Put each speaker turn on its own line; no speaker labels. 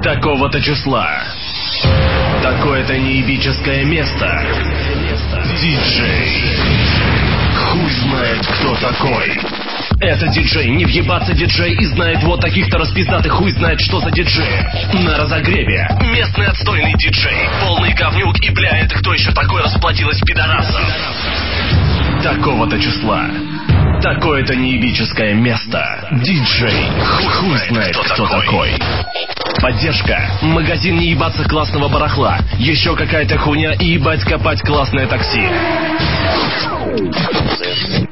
такого-то числа. Такое-то неебическое место. Диджей. Хуй знает, кто такой. Это диджей, не въебаться диджей. И знает вот таких-то распиздатых. Хуй знает, что за диджей. На разогреве местный отстойный диджей. Полный говнюк и бля, это кто еще такой расплатилась пидорасом? Такого-то числа. Такое-то неебическое место. Диджей. Хуй знает, кто такой. Поддержка. Магазин не ебаться классного барахла. Еще какая-то хуйня и ебать копать классное такси.